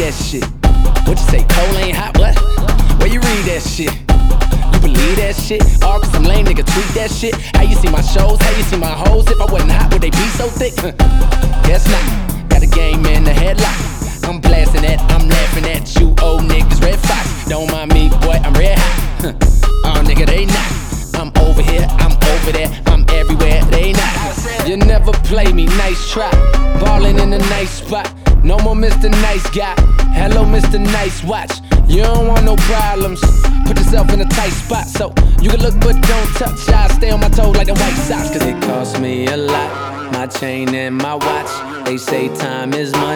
that shit? What you say, cold ain't hot, what? Where you read that shit? You believe that shit? All cause some lame nigga tweet that shit. How you see my shows? How you see my hoes? If I wasn't hot, would they be so thick? Guess not. Got a game in the headlock. I'm blasting that, I'm laughing at you old niggas, Red Fox. Don't mind me, boy, I'm red hot. Oh nigga, they not. I'm over here, I'm over there, I'm everywhere, they not. You never play me, nice try. Ballin' in a nice spot. No more Mr. Nice Guy. Hello, Mr. Nice Watch. You don't want no problems. Put yourself in a tight spot so you can look but don't touch. I stay on my toes like the White Sox, cause it cost me a lot. My chain and my watch. They say time is money.